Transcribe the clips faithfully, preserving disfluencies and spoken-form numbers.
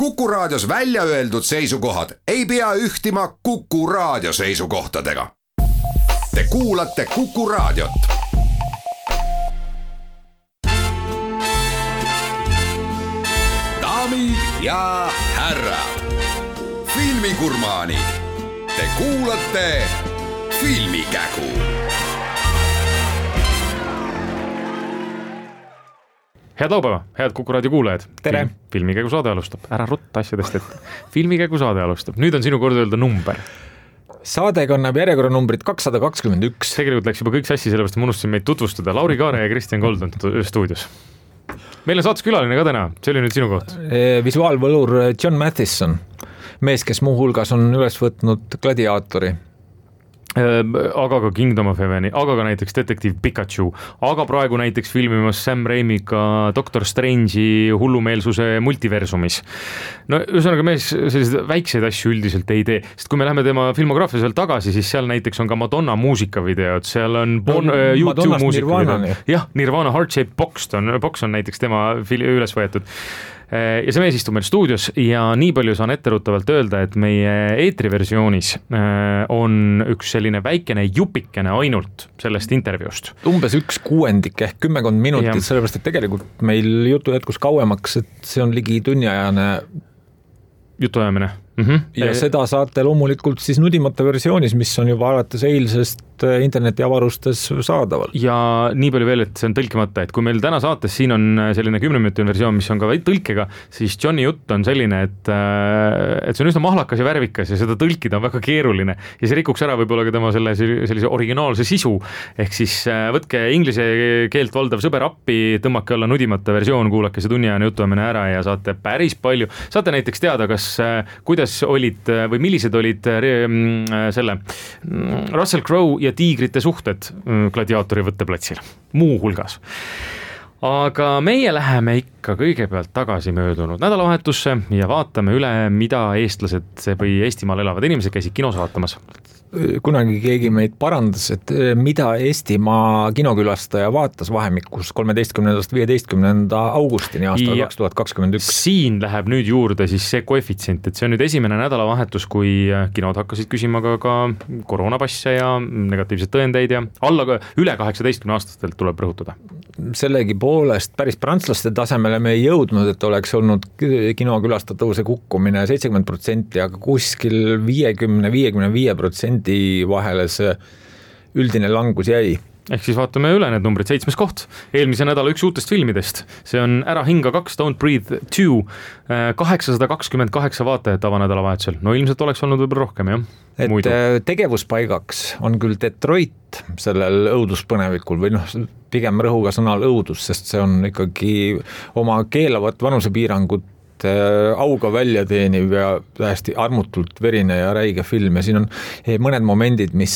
Kuku Raadios välja öeldud seisukohad ei pea ühtima Kuku Raadio seisukohtadega. Te kuulate Kuku Raadiot. Daamid ja härrad, filmigurmaanid, te kuulate Filmikägu. Head laupäeva, head Kuku Raadio kuulajad. Tere! Filmikägu saade alustab. Ära rutta asjadest ette. Filmikägu saade alustab. Nüüd on sinu kord öelda number. Saade kannab järjekorranumbrit kakssada kakskümmend üks. Tegelikult läks juba kõik sassi, sellepärast ma unustasin meid tutvustada. Lauri Kaare ja Kristjan Kold on stuudios. Meil on saates külaline ka täna. See oli nüüd sinu koht. Visuaalvõlur John Mathison, mees, kes muu hulgas on üles võtnud Gladiaatori. Aga ka Kingdom of Heaveni, aga ka näiteks Detektiiv Pikachu, aga praegu näiteks filmimas Sam Raimiga Doctor Strange'i hullumeelsuse multiversumis. No ühesõnaga mees selliseid väikseid asju üldiselt ei tee, sest kui me läheme tema filmograafia seal tagasi, siis seal näiteks on ka Madonna muusikavideod, seal on bon, no, äh, YouTube muusikavideod. Jah, Nirvana Heart Shaped Box on, box on näiteks tema üles võetud. Ja see mees istub meil stuudios ja nii palju saan etteruttavalt öelda, et meie eetriversioonis on üks selline väikene jupikene ainult sellest intervjuust. Umbes üks kuuendik ehk kümmekond minutit, ja. Sellepärast, et tegelikult meil jutu jätkus kauemaks, et see on ligi tunniajane jutuajamine. Mm-hmm. Ja seda saate loomulikult siis nudimata versioonis, mis on juba alates eilsest internetiavarustes saadaval. Ja nii palju veel, et see on tõlkimata, et kui meil täna saates siin on selline kümneminutine versioon, mis on ka tõlkega, siis Johnny jutt on selline, et, et see on üsna mahlakas ja värvikas ja seda tõlkida on väga keeruline ja see rikuks ära võib-olla ka tema selle, sellise originaalse sisu, ehk siis võtke inglise keelt valdav sõber appi, tõmmake alla nudimata versioon, kuulake see tunniajane jutuamine ära ja saate päris palju, saate näiteks teada, kas kuidas olid või millised olid selle Russell Crowe ja tiigrite suhted Gladiaatori võtteplatsil, muu hulgas. Aga meie läheme ikka kõigepealt tagasi möödunud nädalavahetusse ja vaatame üle, mida eestlased või Eestimaal elavad inimesed käisid kinos vaatamas. Kunagi keegi meid parandas, et mida Eestimaa kinokülastaja vaatas vahemikus kolmeteistkümnendast viieteistkümnenda augustini aastal kaks tuhat kakskümmend üks. Siin läheb nüüd juurde siis see koefitsient, et see on nüüd esimene nädalavahetus, kui kinod hakkasid küsima ka, ka koroonapasse ja negatiivseid tõendeid ja alla üle kaheksateistkümne aastastelt tuleb rõhutada. Sellegi poolest päris prantslaste tasemele me ei jõudnud, et oleks olnud kinokülastatavuse kukkumine seitsekümmend protsenti, aga kuskil viiekümne viiekümne viie protsenti vahele see üldine langus jäi. Ehk siis vaatame üle need numbrid, seitsmes koht. Eelmise nädala üks uutest filmidest. See on Ära hinga kaks, Don't Breathe two, kaheksasada kakskümmend kaheksa vaatajat avanädalavahetusel. No ilmselt oleks olnud võib-olla rohkem, jah. Et Muidu. Tegevuspaigaks on küll Detroit sellel õuduspõnevikul või noh, pigem rõhuga sõnal õudus, sest see on ikkagi oma keelavat vanusepiirangut auga välja teeniv ja tähesti armutult verine ja räige film ja siin on mõned momendid, mis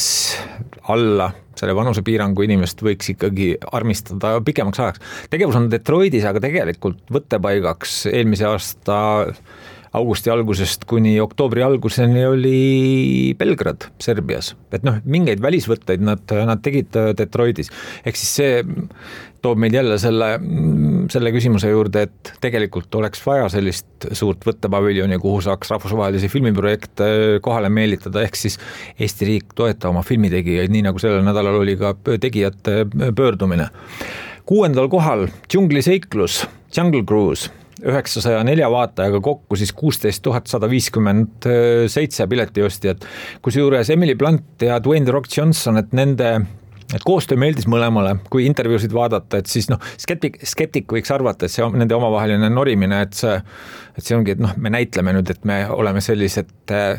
alla selle vanusepiirangu inimest võiks ikkagi armistada pikemaks ajaks. Tegevus on Detroitis, aga tegelikult võttepaigaks eelmise aasta augusti algusest kuni oktoobri alguseni oli Belgrad Serbias. Et noh, mingeid välisvõtteid nad, nad tegid Detroitis. Ehk siis see toob meid jälle selle, selle küsimuse juurde, et tegelikult oleks vaja sellist suurt võttepaviljoni, kuhu saaks rahvusvahelisi filmiprojekte kohale meelitada, ehk siis Eesti riik toeta oma filmitegijaid, nii nagu sellel nädalal oli ka tegijate pöördumine. Kuuendal kohal Džungliseiklus, Jungle Cruise, üheksasaja nelja vaatajaga kokku siis kuusteist tuhat sada viiskümmend seitse piletiostjat, kus juures Emily Blunt ja Dwayne The Rock Johnson, et nende et koostöö meeldis mõlemale, kui intervjuusid vaadata, et siis noh, skeptik, skeptik võiks arvata, et see on nende omavaheline norimine, et see, et see ongi, et noh, me näitleme nüüd, et me oleme sellised äh,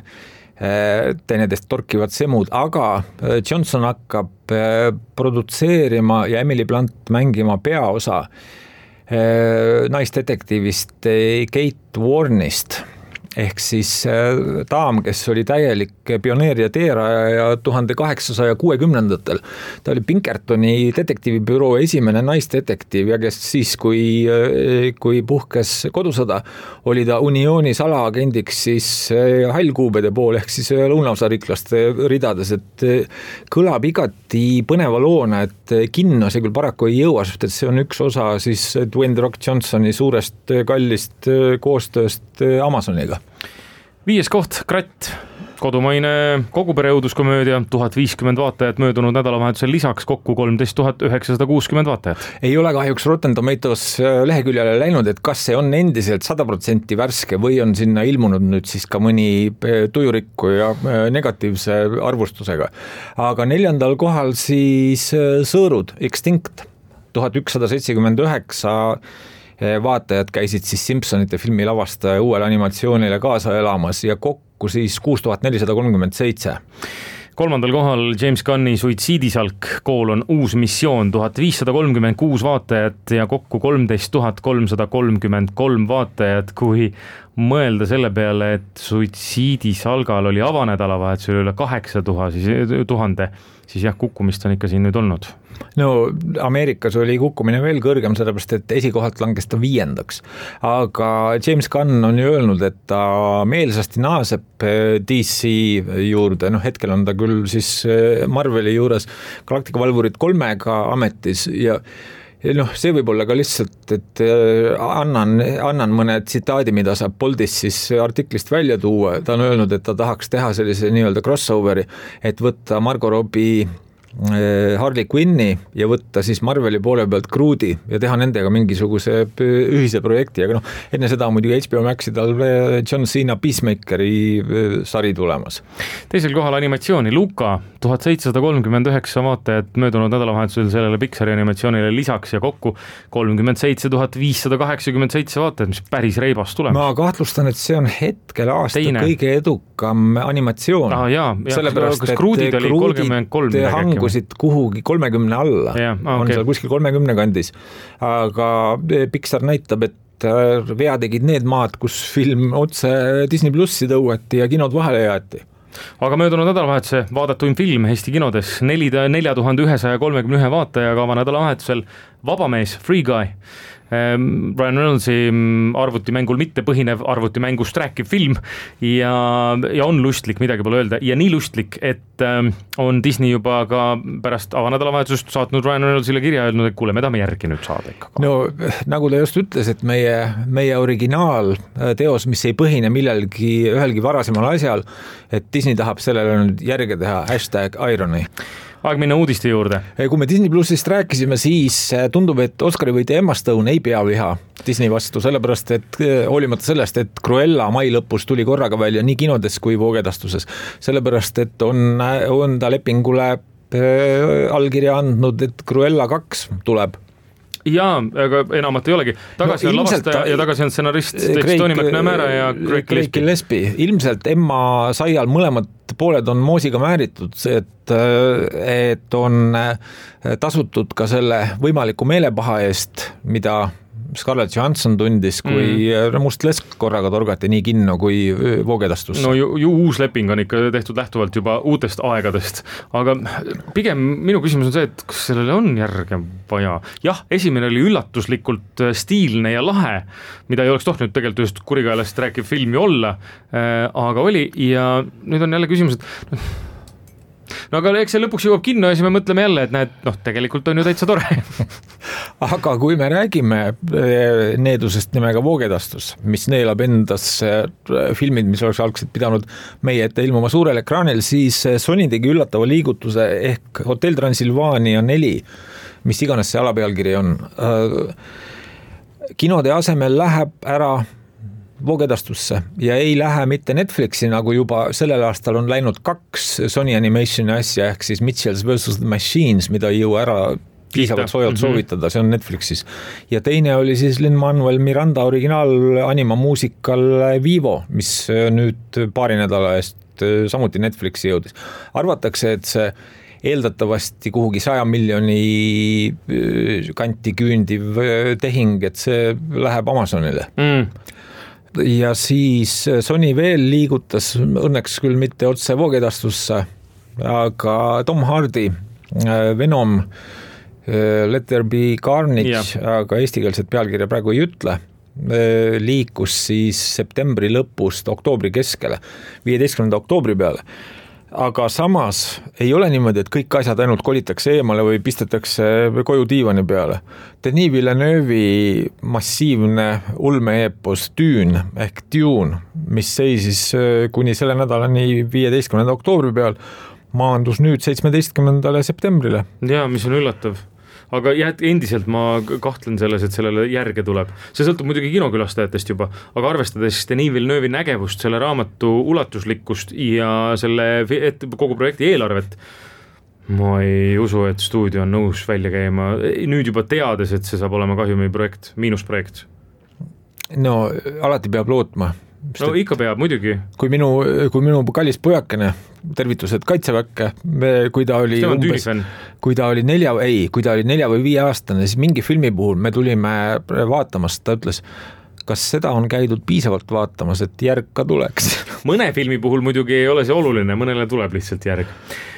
teineteist torkivad semud, aga Johnson hakkab produtseerima ja Emily Blunt mängima peaosa naisdetektiivist Kate Warnist, ehk siis daam, kes oli täielik pioneer ja teeraja ja tuhande kaheksasaja kuuekümnendatel. Ta oli Pinkertoni detektiivibüroo esimene naisdetektiiv ja kes siis, kui, kui puhkes kodusõda, oli ta Unioni salaagendiks siis hallkuubede pool ehk siis lõunaosariiklaste ridades, et kõlab igati põneva loona, et kinno see küll paraku ei jõua, sest et see on üks osa siis Dwayne The Rock Johnsoni suurest kallist koostööst Amazoniga. Viies koht, Kratt, kodumaine kogupere õuduskomöödia, tuhat viiskümmend vaatajat möödunud nädalavahetusel, lisaks kokku kolmteist tuhat üheksasada kuuskümmend vaatajat. Ei ole kahjuks Rotten Tomatoes leheküljele läinud, et kas see on endiselt sada protsenti värske või on sinna ilmunud nüüd siis ka mõni tujurikku ja negatiivse arvustusega. Aga neljandal kohal siis Sõõrud, Extinct, tuhat ükssada seitsekümmend üheksa vaatajad käisid siis Simpsonite filmi lavastaja uuele animatsioonile kaasa elamas ja kokku siis kuus tuhat nelisada kolmkümmend seitse. Kolmandal kohal James Gunni Suitsiidisalk, koolon uus missioon, tuhat viissada kolmkümmend kuus vaatajat ja kokku kolmteist tuhat kolmsada kolmkümmend kolm vaatajat, kui mõelda selle peale, et Suitsiidisalgal oli avanädalavahetusel üle kaheksa tuhande, siis jah, kukkumist on ikka siin nüüd olnud. No Ameerikas oli kukkumine veel kõrgem, sellepärast et esikohalt langes ta viiendaks. Aga James Gunn on ju öelnud, et ta meelsasti naaseb D C juurde, noh hetkel on ta küll siis Marveli juures Galactica Valvurid kolmega ametis ja noh, see võib olla ka lihtsalt, et annan, annan mõne tsitaadi, mida saab Boldis siis artiklist välja tuua. Ta on öelnud, et ta tahaks teha sellise nii-öelda crossoveri, et võtta Margot Robbie Harley Quinni ja võtta siis Marveli poole pealt Grooti ja teha nendega mingisuguse ühise projekti, aga noh, enne seda on muidugi H B O Maxi tal John Cena Peacemakeri sari tulemas. Teisel kohal animatsiooni Luka, tuhat seitsesada kolmkümmend üheksa vaatajat möödunud nädalavahetusel sellele Pixari animatsioonile lisaks ja kokku kolmkümmend seitse tuhat viissada kaheksakümmend seitse vaatajat, mis päris reibas tulemas. Ma kahtlustan, et see on hetkel aasta Teine. kõige edukam animatsioon. Ah, jaa, ja, sellepärast, kas Grootid oli kolmkümmend kolm midagi? Siit kuhugi kolmekümne alla, yeah, okay. On seal kuskil kolmekümne kandis, aga Pixar näitab, et vea tegid need maad, kus film otse Disney plussi tõueti ja kinod vahele jäeti. Aga möödunud nädalavahetuse vaadatuim film Eesti kinodes nelja tuhande ühesaja kolmekümne ühe vaatajaga avanädalavahetusel Vabamees, Free Guy. Ryan Reynoldsi arvutimängul mitte põhinev arvutimängust rääkiv film ja, ja on lustlik, midagi pole öelda ja nii lustlik, et on Disney juba ka pärast avanädalavahetust saatnud Ryan Reynoldsile kirja öelnud, et kuule, me tahame järgi nüüd saada ikka. No nagu ta just ütles, et meie, meie originaalteos, mis ei põhine millelgi ühelgi varasemal asjal, et Disney tahab sellele nüüd järge teha, hashtag irony. Aeg minna uudiste juurde. Kui me Disney Plussist rääkisime, siis tundub, et Oscari võitja Emma Stone ei pea viha Disney vastu, sellepärast, et hoolimata sellest, et Cruella mai lõpus tuli korraga välja nii kinodes kui voogedastuses, sellepärast, et on, on ta lepingule allkirja andnud, et Cruella kaks tuleb. Jaa, aga enamat ei olegi. Tagasi no, on lavastaja ta... ja tagasi on stsenarist Tony McNamara ja Craig Gillespie. Ilmselt Emma Saial mõlemad pooled on moosiga määritud, et, et on tasutud ka selle võimaliku meelepaha eest, mida Scarlett Johansson tundis, kui mm. Must Lesk korraga torgati nii kinno kui voogedastus. No ju, ju uus leping on ikka tehtud lähtuvalt juba uutest aegadest, aga pigem minu küsimus on see, et kas sellele on järge vaja? Jah, esimene oli üllatuslikult stiilne ja lahe, mida ei oleks tohtinud tegelikult just kurikaelast rääkiv filmi olla, aga oli ja nüüd on jälle küsimus, et no aga eks see lõpuks jõuab kinno ja siis me mõtleme jälle, et näed, noh, tegelikult on ju täitsa tore. Aga kui me räägime needusest nimega voogedastus, mis neelab endas filmid, mis oleks algselt pidanud meie ette ilmuma suurel ekraanil, siis Sony tegi üllatava liigutuse ehk Hotel Transylvania neli, mis iganes see alapealkiri on. Kinode asemel läheb ära voogedastusse ja ei lähe mitte Netflixi, nagu juba sellel aastal on läinud kaks Sony Animationi asja, ehk siis Mitchells versus the Machines, mida ei jõua ära piisavalt soojalt soovitada, see on Netflixis. Ja teine oli siis Lin-Manuel Miranda originaal anima muusikal Vivo, mis nüüd paari nädala eest samuti Netflixi jõudis. Arvatakse, et see eeldatavasti kuhugi saja miljoni kanti küündiv tehing, et see läheb Amazonile. Mm. ja siis Sony veel liigutas, õnneks küll mitte otse voogedastusse, aga Tom Hardy, Venom, Let There Be Carnage, ja. Aga eestikeelset pealkirja praegu ei ütle, liikus siis septembri lõpust oktoobri keskele, viieteistkümnenda oktoobri peale. Aga samas ei ole niimoodi, et kõik asjad ainult kolitakse eemale või pistetakse koju diivani peale. Denis Villeneuve'i massiivne ulme-eepos Dune ehk Dune, mis seisis kuni selle nädalani viieteistkümnenda oktoobri peal, maandus nüüd seitsmeteistkümnendale septembrile. Jaa, mis on üllatav. Aga jääd, endiselt ma kahtlen selles, et sellele järge tuleb. See sõltub muidugi kinokülastajatest juba, aga arvestades Denis Villeneuve'i nägevust, selle raamatu ulatuslikkust ja selle et kogu projekti eelarvet, ma ei usu, et stuudio on nõus välja käima. Nüüd juba teades, et see saab olema kahjumi projekt, miinusprojekt. No alati peab lootma. No ikka peab, muidugi. Kui minu, kui minu kallis pojakene, tervitused Kaitseväkke, kui ta oli umbes, kui ta oli nelja, ei, kui ta oli nelja või viie aastane, siis mingi filmi puhul me tulime vaatamas, ta ütles, kas seda on käidud piisavalt vaatamas, et järg ka tuleks? Mõne filmi puhul muidugi ei ole see oluline, mõnele tuleb lihtsalt järg.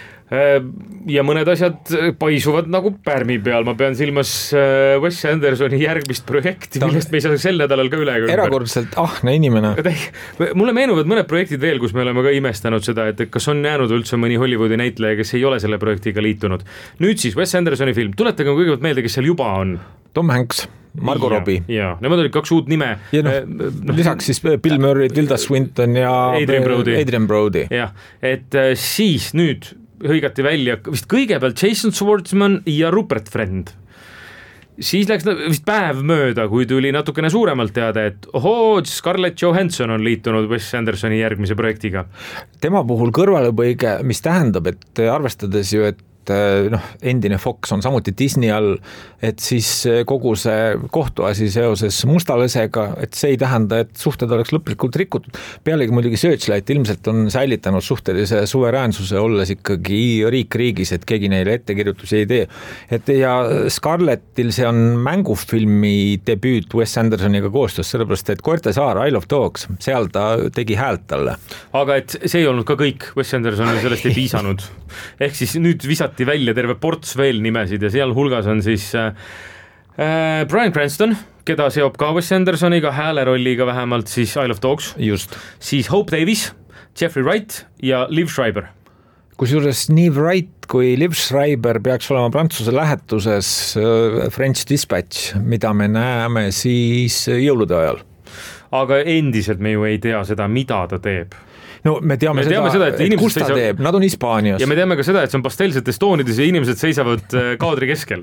Ja mõned asjad paisuvad nagu pärmi peal, ma pean silmas Wes Andersoni järgmist projekti, millest me ei saa sel nädalal ka üle ümber. Erakordselt ahne inimene. Mulle meenuvad mõned projektid veel, kus me oleme ka imestanud seda, et kas on jäänud üldse mõni Hollywoodi näitleja, kes ei ole selle projektiga liitunud. Nüüd siis Wes Andersoni film, tuletage kõigepealt meelde, kes seal juba on. Tom Hanks, Margot Robbie. Ja, nemad olid kaks uut nime. Ja no, no, lisaks siis Bill Murray, Tilda Swinton ja Adrian Brody. Adrian Brody. Ja, et siis nüüd hõigati välja vist kõigepealt Jason Schwartzman ja Rupert Friend. Siis läks vist päev mööda, kui tuli natukene suuremalt teada, et ohoo, Scarlett Johansson on liitunud Wes Andersoni järgmise projektiga. Tema puhul kõrvalepõige, mis tähendab, et arvestades ju, et noh, endine Fox on samuti Disney all, et siis kogu see kohtuasi seoses Mustalõsega, et see ei tähenda, et suhted oleks lõplikult rikutud. Pealegi muidugi Searchlight ilmselt on säilitanud suhtelise suveräänsuse, olles ikkagi riik riigis, et keegi neile ettekirjutusi ei tee. Et ja Scarlettil see on mängufilmi debüüt Wes Andersoniga koostöös, sellepärast, et Koerte saar, I Love Dogs, seal ta tegi häält talle. Aga et see ei olnud ka kõik, Wes Andersonil sellest ei piisanud. Ehk siis nüüd visati välja terve ports veel nimesid ja seal hulgas on siis äh, Bryan Cranston, keda seob ka Wes Andersoniga, häälerolliga vähemalt siis I Love Dogs. Just. Siis Hope Davis, Jeffrey Wright ja Liv Schreiber. Kusjuures nii Wright kui Liv Schreiber peaks olema Prantsuse lähetuses French Dispatch, mida me näeme siis jõulude ajal. Aga endiselt me ju ei tea seda, mida ta teeb. No me teame, me teame seda, seda, et, et kus ta seisab... teeb, nad on Hispaanias. Ja me teame ka seda, et see on pastelsetes toonides ja inimesed seisavad kaadri keskel.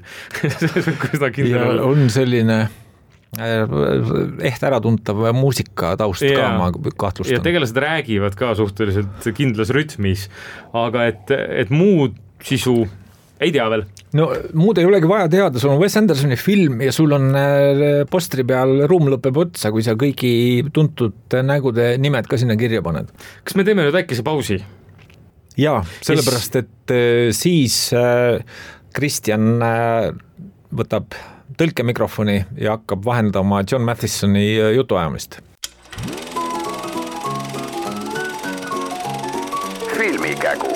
ja on selline eht äratuntav muusika taust ja, ka, ma kahtlustan. Ja tegelased räägivad ka suhteliselt kindlas rütmis, aga et, et muud sisu ei tea veel. No muud ei olegi vaja teada, sul on Wes Andersoni film ja sul on postri peal ruum lõpeb otsa, kui sa kõigi tuntud nägude nimed ka sinna kirja paned. Kas me teeme nüüd äkki see pausi? Jaa, sellepärast, et siis Kristjan võtab tõlkemikrofoni ja hakkab vahendama John Mathesoni jutuajamist. Filmikägu.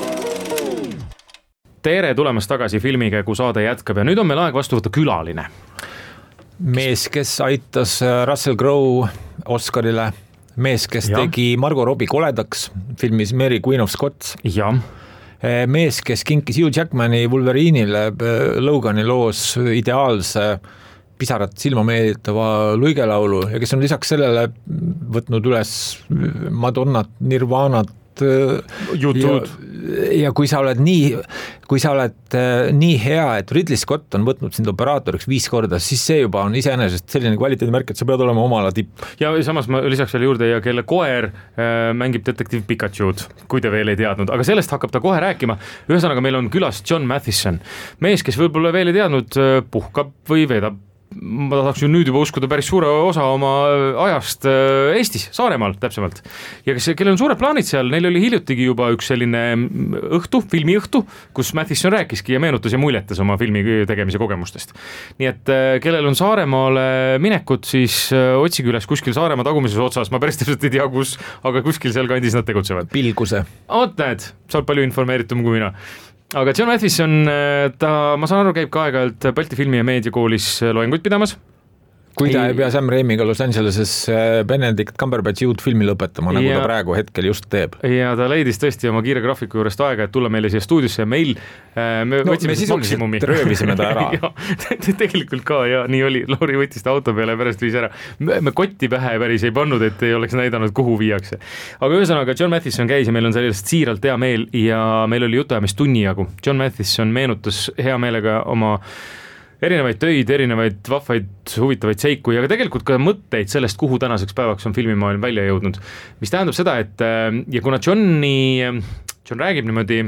Tere tulemast tagasi, Filmikägu saade jätkab ja nüüd on meil aeg vastu võtta külaline. Mees, kes aitas Russell Crowe Oscarile, mees, kes ja. tegi Margot Robbie koledaks filmis Mary Queen of Scots. Ja. Mees, kes kinkis Hugh Jackmani Wolverine'ile Logani loos ideaalse pisarat silma meelitava luigelaulu ja kes on lisaks sellele võtnud üles Madonnat, Nirvanat, YouTube. Ja, ja kui sa oled nii, kui sa oled nii hea, et Ridley Scott on võtnud sind operaatoriks viis korda, siis see juba on iseenesest selline kvaliteedimärk, et sa pead olema oma ala tipp. Ja samas ma lisaks veel juurde ja kelle koer äh, mängib detektiiv Pikachu'd, kui te veel ei teadnud, aga sellest hakkab ta kohe rääkima. Ühesõnaga meil on külas John Matheson, mees, kes võib-olla veel ei teadnud, puhkab või veedab ma tahaks ju nüüd juba uskuda päris suure osa oma ajast Eestis, Saaremaal täpsemalt. Ja kes, kellel on suured plaanid seal, neil oli hiljutigi juba üks selline õhtu, filmiõhtu, kus Mathison rääkiski ja meenutas ja muljetas oma filmi tegemise kogemustest. Nii et kellel on Saaremaale minekud, siis otsige üles kuskil Saaremaa tagumises otsas, ma päris täpselt ei tea kus, aga kuskil seal kandis nad tegutsevad. Pilguse. Oot näed, sa oled palju informeeritum kui mina. Aga John Mathison, ta, ma saan aru, käib ka aeg-ajalt Balti filmi- ja meediakoolis loenguid pidamas. Kui ta ei pea Sam Raimiga Los Angeleses Benedict Cumberbatchi uut filmi lõpetama, nagu ja, ta praegu hetkel just teeb. Ja ta leidis tõesti oma kiire graafiku juurest aega, et tulla meile siia stuudiosse ja meil me no, võtsime me maksimumi. Röövisime ta ära. ja, tegelikult ka, ja nii oli. Lauri võttis ta auto peale ja pärast viis ära. Me, me kotti pähe päris ei pannud, et ei oleks näidanud, kuhu viiakse. Aga ühesõnaga, John Mathison käis ja meil on sellest siiralt hea meel ja meil oli jutuajamist tunni jagu. John Mathison meenutas hea meelega oma erinevaid töid, erinevaid vahvaid, huvitavaid seiku ja tegelikult ka mõtteid sellest, kuhu tänaseks päevaks on filmimaailm välja jõudnud. Mis tähendab seda, et ja kuna Johni, John räägib niimoodi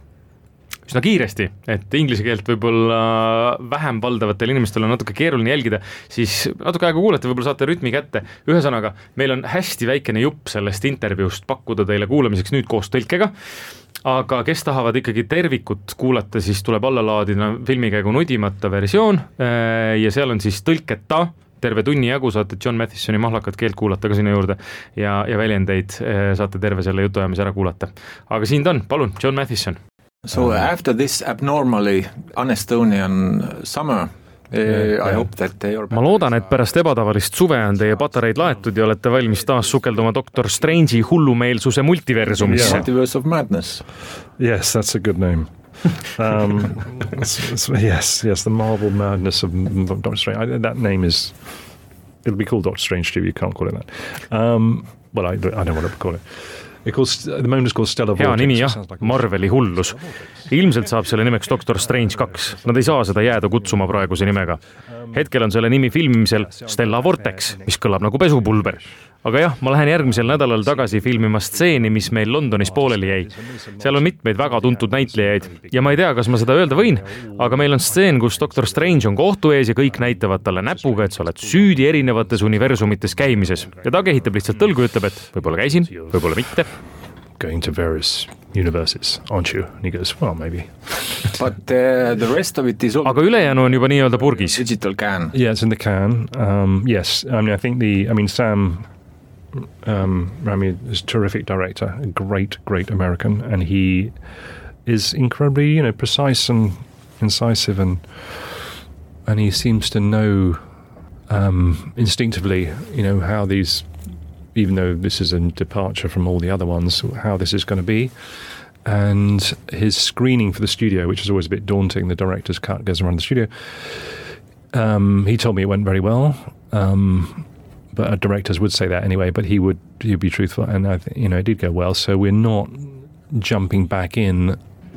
üsna kiiresti, et inglise keelt võib-olla vähem valdavatele inimestel on natuke keeruline jälgida, siis natuke aega kuulete, võib-olla saate rütmi kätte. Ühesõnaga, meil on hästi väikene jupp sellest intervjuust pakkuda teile kuulamiseks nüüd koos tõlkega. Aga kes tahavad ikkagi tervikut kuulata, siis tuleb alla laadida filmikäigu nudimata versioon ja seal on siis tõlketa, terve tunni jagu saate John Mathisoni mahlakat keelt kuulata ka sinna juurde ja, ja väljendeid saate terve selle jutuajamise ära kuulata. Aga siin ta on, palun, John Mathison. So after this abnormally un-Estonian summer, I hope that they are... Ma loodan, et pärast ebatavalist suve on teie patareid laetud ja olete valmis taas sukelduma Doctor Strange'i hullumeelsuse multiversumisse. Yeah. Multiverse of Madness. Yes, that's a good name. um, yes, yes, the Marvel Madness of Doctor Strange. I, that name is... It'll be called Doctor Strange too, you can't call it that. Um, well, I, I don't want to call it. Hea nimi jah, Marveli hullus. Ilmselt saab selle nimeks Doctor Strange kaks. Nad ei saa seda jääda kutsuma praeguse nimega. Hetkel on selle nimi filmimisel Stella Vortex, mis kõlab nagu pesupulber. Aga jah, ma lähen järgmisel nädalal tagasi filmima stseeni, mis meil Londonis pooleli jäi. Seal on mitmeid väga tuntud näitlejaid ja ma ei tea, kas ma seda öelda võin, aga meil on stseen, kus Doctor Strange on kohtu ees ja kõik näitavad talle näpuga, et sa oled süüdi erinevates universumites käimises. Ja ta kehitab lihtsalt tõlgu ja ütleb, et võib-olla käisin, võib-olla mitte. Going to various universes, aren't you? And he goes, well, maybe. But uh, the rest of it is all... Aga ülejäänu on juba nii-öelda purgis. Digital can. Yeah, it's in the can. Um, yes, I mean, I think the, I mean, Sam um, Raimi is a terrific director, a great, great American, and he is incredibly, you know, precise and incisive, and and he seems to know um, instinctively, you know, how these, even though this is a departure from all the other ones, how this is going to be. And his screening for the studio, which is always a bit daunting, the director's cut goes around the studio. Um, he told me it went very well, um, but directors would say that anyway, but he would he'd be truthful, and I th- you know, it did go well, so we're not jumping back in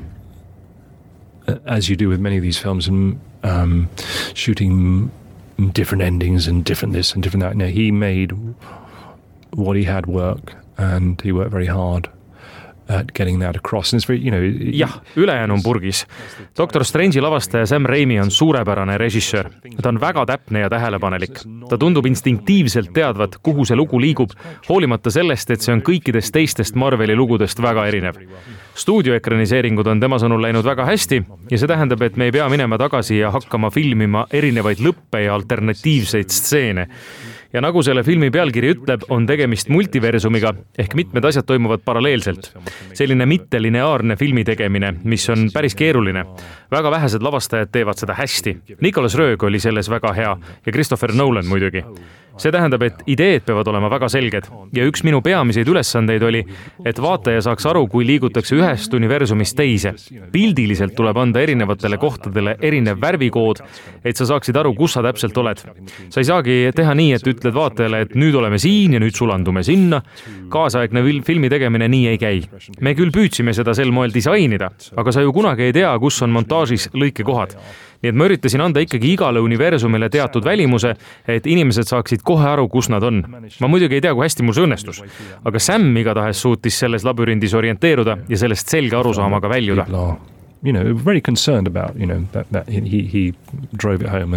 uh, as you do with many of these films and um, shooting different endings and different this and different that. No, he made what he had work, and he worked very hard at getting that across. And it's very, you know, jah, ülejäänu on purgis. Doctor Strange'i lavastaja Sam Raimi on suurepärane režissöör. Ta on väga täpne ja tähelepanelik. Ta tundub instinktiivselt teadvat, kuhu see lugu liigub, hoolimata sellest, et see on kõikidest teistest Marveli lugudest väga erinev. Stuudioekraniseeringud on tema sõnul läinud väga hästi ja see tähendab, et me ei pea minema tagasi ja hakkama filmima erinevaid lõppe ja alternatiivseid stseene. Ja nagu selle filmi pealkiri ütleb, on tegemist multiversumiga, ehk mitmed asjad toimuvad paralleelselt. Selline mittelineaarne filmi tegemine, mis on päris keeruline. Väga vähesed lavastajad teevad seda hästi. Nicholas Roeg oli selles väga hea ja Christopher Nolan muidugi. See tähendab, et ideed peavad olema väga selged ja üks minu peamiseid ülesandeid oli, et vaataja saaks aru, kui liigutakse ühest universumist teise. Pildiliselt tuleb anda erinevatele kohtadele erinev värvikood, et sa saaksid aru, kus sa täpselt oled. Sa ei saagi teha nii, et ütled vaatajale, et nüüd oleme siin ja nüüd sulandume sinna. Kaasaegne filmi tegemine nii ei käi. Me küll püüdsime seda sel moel disainida, aga sa ju kunagi ei tea, kus on montaažis lõikekohad. Nii et ma üritasin anda ikkagi igale universumile teatud välimuse, et inimesed saaksid kohe aru, kus nad on. Ma muidugi ei tea, kui hästi mul see õnnestus, aga Sam igatahes suutis selles labürindis orienteeruda ja sellest selge arusaamaga väljuda. You know, very concerned about, you know, that, that he, he drove it home and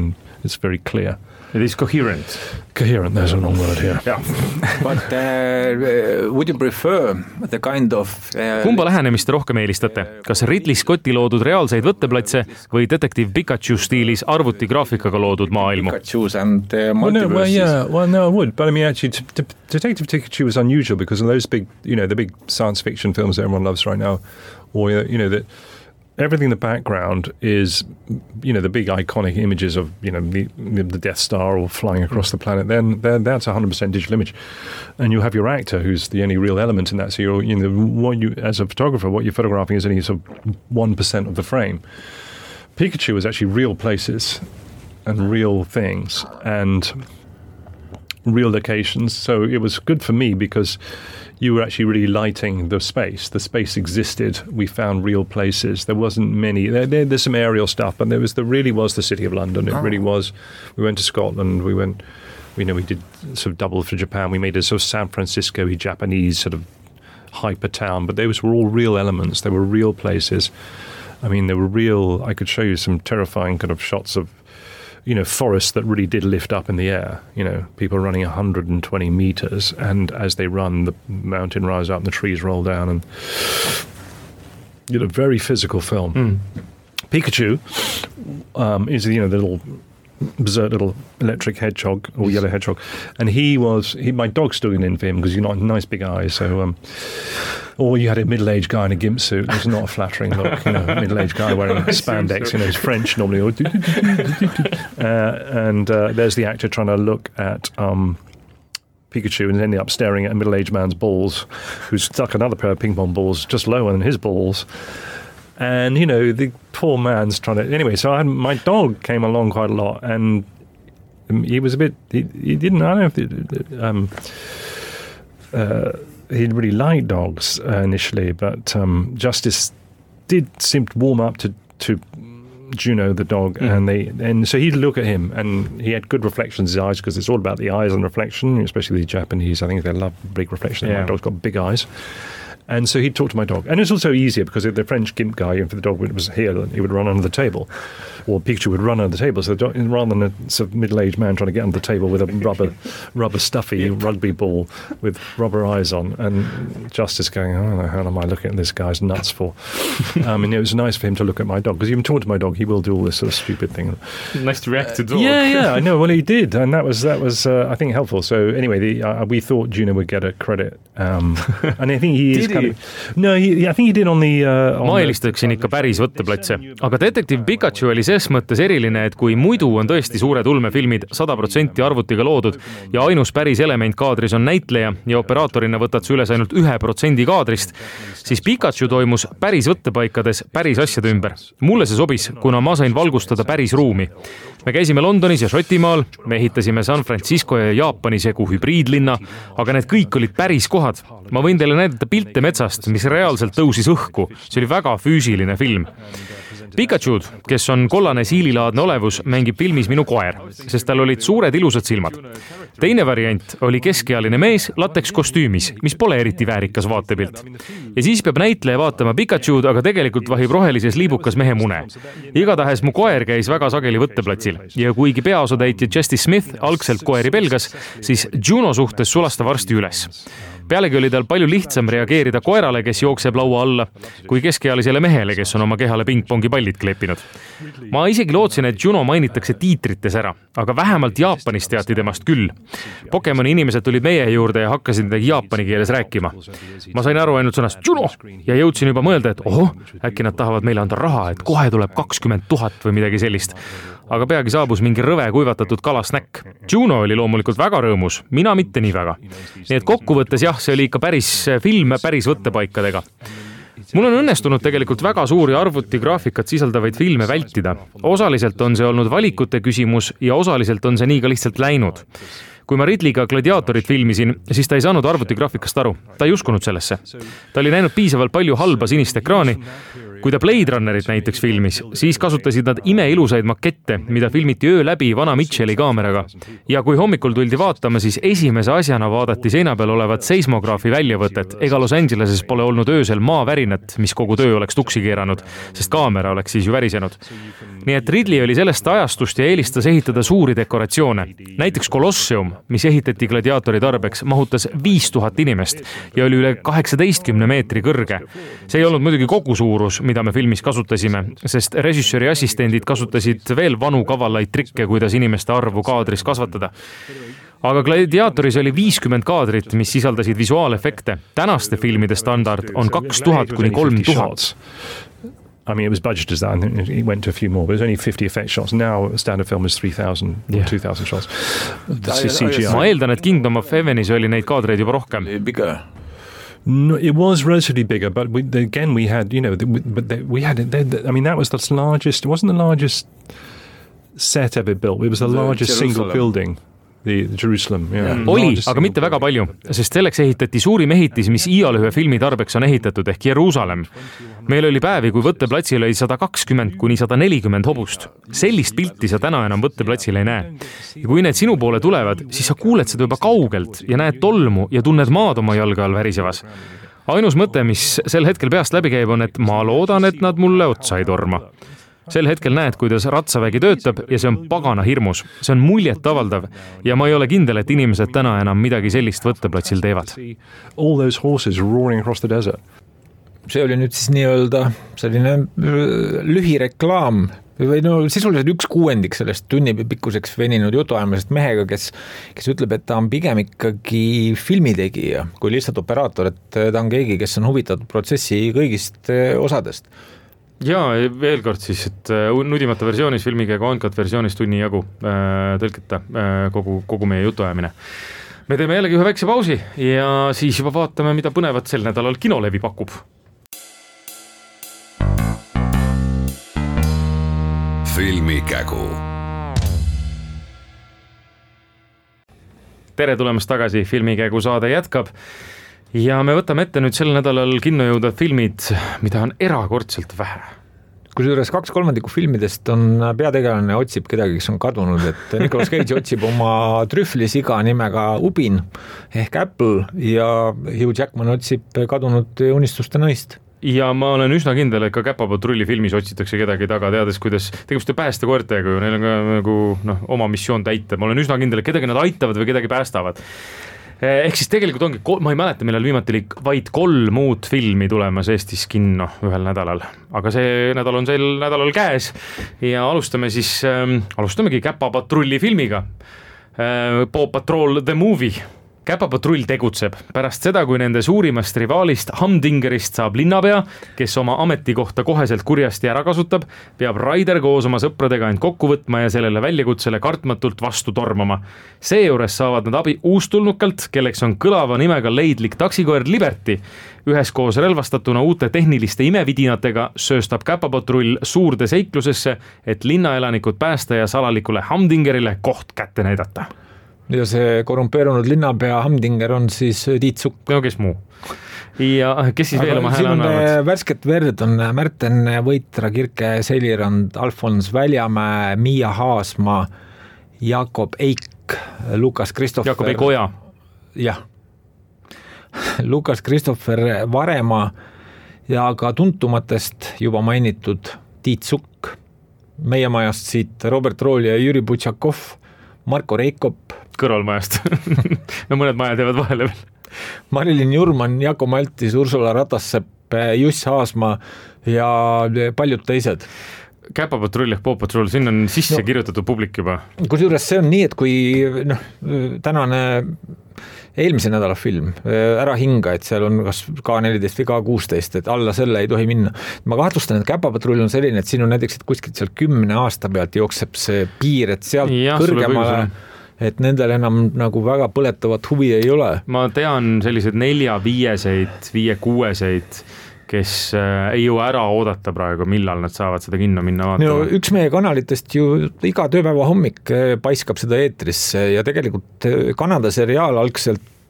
It's very clear. It is coherent. Coherent, there's a long word here. Yeah. But uh, would you prefer the kind of uh, Kumba lähenemist rohkem eelistate? Kas Ridley Scotti loodud reaalseid võtteplatse või detektiiv Pikachu stiilis arvuti graafikaga loodud maailmu? Pikachu's and uh, Well, no, well, multiverses? yeah, well, no, I would, but I mean, actually, t- t- Detective Pikachu was unusual because of those big, you know, the big science fiction films that everyone loves right now, or you know that. Everything in the background is, you know, the big iconic images of, you know, the, the Death Star or flying across the planet. Then, then that's a hundred percent digital image, and you have your actor, who's the only real element in that. So you're, you know, what you as a photographer, what you're photographing is only sort of one percent of the frame. Pikachu is actually real places and real things and real locations. So it was good for me because you were actually really lighting the space. The space existed. We found real places. There wasn't many. There, there, there's some aerial stuff, but there was. There really was the city of London. It oh. really was. We went to Scotland. We went. We know we did sort of double for Japan. We made a sort of San Francisco Japanese sort of hyper town. But those were all real elements. They were real places. I mean, they were real. I could show you some terrifying kind of shots of, you know, forests that really did lift up in the air, you know, people running one hundred twenty meters, and as they run, the mountain rises up and the trees roll down, and you know, very physical film. Mm. Pikachu um, is, you know, the little berserk little electric hedgehog or yellow hedgehog, and he was he, my dog's doing in for him because you're not nice big eyes, so um or you had a middle-aged guy in a gimp suit. It's not a flattering look, you know, a middle-aged guy wearing spandex, you know, he's French normally. uh, and uh, there's the actor trying to look at um, Pikachu and ending up staring at a middle-aged man's balls, who's stuck another pair of ping pong balls just lower than his balls. And, you know, the poor man's trying to... Anyway, so I had, my dog came along quite a lot, and he was a bit... He, he didn't... I don't know if... It, um, uh, he really liked dogs uh, initially, but um, Justice did seem to warm up to, to Juno, the dog, mm. and they and so he'd look at him, and he had good reflections in his eyes, because it's all about the eyes and reflection, especially the Japanese. I think they love big reflections. Yeah. My dog's got big eyes. And so he'd talk to my dog. And it was also easier because the French gimp guy, if the dog was here, he would run under the table. Or Pikachu would run under the table. So the dog, rather than a sort of middle-aged man trying to get under the table with a rubber rubber stuffy yep. rugby ball with rubber eyes on, and Justice going, oh, the hell am I looking at this guy's nuts for? um, and it was nice for him to look at my dog, because even talking to my dog, he will do all this sort of stupid thing. Nice to react to dog. Yeah, yeah, I know. Well, he did. And that was, that was uh, I think, helpful. So anyway, the, uh, we thought Juno would get a credit. Um, and I think he is kind of... No, He, I think he did on the, uh, on ma eelistaksin ikka päris võtteplatse, aga Detective Pikachu oli ses mõttes eriline, et kui muidu on tõesti suured ulmefilmid sada protsenti arvutiga loodud ja ainus päris element kaadris on näitleja ja operaatorina võtad sa üles ainult ühe protsendi kaadrist, siis Pikachu toimus päris võttepaikades päris asjade ümber. Mulle see sobis, kuna ma sain valgustada päris ruumi. Me käisime Londonis ja Šotimaal, me ehitasime San Francisco ja Jaapani segu hübriidlinna, aga need kõik olid päris kohad. Ma võin teile näidata pilte metsast, mis reaalselt tõusis õhku. See oli väga füüsiline film. Pikachu, kes on kollane siililaadne olevus, mängib filmis minu koer, sest tal olid suured ilusad silmad. Teine variant oli keskealine mees lateks kostüümis, mis pole eriti väärikas vaatepilt. Ja siis peab näitleja vaatama Pikachu'd, aga tegelikult vahib rohelises liibukas mehe mune. Igatahes mu koer käis väga sageli võtteplatsil ja kuigi peaosatäitja Justice Smith algselt koeri pelgas, siis Juno suhtes sulas ta varsti üles. Pealegi oli tal palju lihtsam reageerida koerale, kes jookseb laua alla, kui keskealisele mehele, kes on oma kehale pingpongi pallid kleppinud. Ma isegi lootsin, et Juno mainitakse tiitrites ära, aga vähemalt Jaapanis teati temast küll. Pokemoni inimesed tulid meie juurde ja hakkasid midagi jaapani keeles rääkima. Ma sain aru ainult sõnast Juno ja jõudsin juba mõelda, et oho, äkki nad tahavad meile anda raha, et kohe tuleb kakskümmend tuhat või midagi sellist. Aga peagi saabus mingi rõve kuivatatud kalasnäkk. Juno oli loomulikult väga rõõmus, mina mitte nii väga. Nii et kokkuvõttes jah, see oli ikka päris film päris võttepaikadega. Mul on õnnestunud tegelikult väga suuri arvutigraafikat sisaldavaid filme vältida. Osaliselt on see olnud valikute küsimus ja osaliselt on see nii ka lihtsalt läinud. Kui ma Ridleyga Gladiatorit filmisin, siis ta ei saanud arvutigraafikast aru. Ta ei uskunud sellesse. Ta oli näinud piisavalt palju halba sinist ekraani. kui ta Blade Runnerit näiteks filmis, siis kasutasid nad imeilusaid makette, mida filmiti öö läbi vana Mitchelli kaameraga. Ja kui hommikul tuldi vaatama, siis esimese asjana vaadati seina peal olevat seismograafi väljavõtet. Ega Los Angeleses pole olnud öösel maavärinat, mis kogu töö oleks tuksi keeranud, sest kaamera oleks siis ju värisenud. Nii et Ridley oli sellest ajastust ja eelistas ehitada suuri dekoratsioone. Näiteks Colosseum, mis ehitati gladiaatori tarbeks, mahutas viis tuhat inimest ja oli üle kaheksateistkümne meetri kõrge. See ei olnud muidugi kogu suurus, mida me filmis kasutasime, sest režissööri assistendid kasutasid veel vanu kavalaid trikke, kuidas inimeste arvu kaadris kasvatada. Aga gladiaatoris oli viiskümmend kaadrit, mis sisaldasid visuaalefekte. Tänaste filmide standard on kaks tuhat kuni kolm tuhat. I mean, it was budgeted as that, and it went to a few more, but it was only fifty effect shots. Now, standard film is three thousand, yeah. two thousand shots. C G I. Ma eeldan, et Kingdom of Heavenis oli neid kaadreid juba rohkem. Bigger. No, it was relatively bigger, but we, again, we had, you know, but we had, I mean, that was the largest, it wasn't the largest set ever built, it was the, the largest Jerusalem. Single building. The, the Jerusalem, yeah. Oli, aga mitte väga palju, sest selleks ehitati suurim ehitis, mis iial ühe filmi tarbeks on ehitatud, ehk Jerusalem. Meil oli päevi, kui võtteplatsil oli sada kakskümmend kuni sada nelikümmend hobust. Sellist pilti sa täna enam võtteplatsil ei näe. Ja kui need sinu poole tulevad, siis sa kuuled seda juba kaugelt ja näed tolmu ja tunned maad oma jalga all värisevas. Ainus mõte, mis sel hetkel peast läbi käib, on, et ma loodan, et nad mulle otsa ei torma. Sel hetkel näed, kuidas ratsavägi töötab ja see on pagana hirmus. See on muljet avaldav ja ma ei ole kindel, et inimesed täna enam midagi sellist võtteplatsil teevad. All those horses roaring across the desert. See oli nüüd siis nii-öelda selline lühireklaam või no sisuliselt üks kuuendik sellest tunni pikkuseks veninud jutuajamisest mehega, kes, kes ütleb, et ta on pigem ikkagi filmitegija kui lihtsalt operaator, et ta on keegi, kes on huvitatud protsessi kõigist osadest. Ja veel kord siis, et nudimata versioonis, filmikäega Uncut versioonis tunni jagu äh, tõlkita äh, kogu, kogu meie jutuajamine. Me teeme jällegi ühe väikse pausi ja siis juba vaatame, mida põnevat sel nädalal Kinolevi pakub. Filmikägu. Tere tulemast tagasi, Filmikägu saade jätkab. Ja me võtame ette nüüd sel nädalal kinno jõuda filmid, mida on erakordselt vähe. Kusjuures kaks kolmandiku filmidest on peategelane otsib kedagi, kes on kadunud, et Nicolas Cage otsib oma trühvlisiga nimega Ubin ehk Apple ja Hugh Jackman otsib kadunud unistuste naist. Ja ma olen üsna kindel, et ka Käpapatrulli filmis otsitakse kedagi taga, teades, kuidas tegemist pääste koertega, neil on ka nagu, noh, oma missioon täita. Ma olen üsna kindel, et kedagi nad aitavad või kedagi päästavad. Ehk siis tegelikult ongi, ma ei mäleta, millal viimati oli vaid kolm muud filmi tulemas Eestis kinno ühel nädalal. Aga see nädal on sel nädalal käes ja alustame siis, äh, alustamegi Käpapatrulli filmiga. Äh, Paw Patrol The Movie. Käpapatrull tegutseb pärast seda, kui nende suurimast rivaalist Humdingerist saab linnapea, kes oma ametikohta koheselt kurjasti ära kasutab, peab Ryder koos oma sõpradega end kokku võtma ja sellele väljakutsele kartmatult vastu tormama. Seejuures saavad nad abi uustulnukalt, kelleks on kõlava nimega leidlik taksikoer Liberty. Üheskoos relvastatuna uute tehniliste imevidinatega sööstab Käpapatrull suurde seiklusesse, et linnaelanikud päästa ja salalikule Humdingerile koht kätte näidata. Ja see korrumpeerunud linnapea Humdinger on siis Tiit Sukk. No kes muu. Ja kes siis veel oma hääle annavad? Värsket verd on Märten Võitra, Kirke Selirand, Alfons Väljamäe, Miia Haasma, Jakob Eik, Lukas Kristoffer. Jakob Eik Oja. Jah. Lukas Kristoffer Varema ja ka tuntumatest juba mainitud Tiit Sukk. Meie majast siit Robert Rool ja Jüri Butšakov, Marko Reikop. Kõrvalmajast. No mõned majad jäävad vahele veel. Marilyn Jurman, Jako Maltis, Ursula Ratassepp, Juss Haasma ja paljud teised. Käpapatrull ehk Paw Patrol, siin on sisse no, kirjutatud publik juba. Kusjuures see on nii, et kui noh, tänane eelmise nädala film Ära hinga, et seal on kas K neliteist või K kuusteist, et alla selle ei tohi minna. Ma kahtlustan, et Käpapatrull on selline, et siin on näiteks, et kuskilt seal kümne aasta pealt jookseb see piir, et sealt ja, kõrgemale, et nendel enam nagu väga põletavat huvi ei ole. Ma tean sellised nelja viieseid, viie kuueseid, kes ei jõua ära oodata praegu, millal nad saavad seda kinno minna vaatama. No, üks meie kanalitest ju iga tööpäeva hommik paiskab seda eetrisse ja tegelikult Kanada seriaal algselt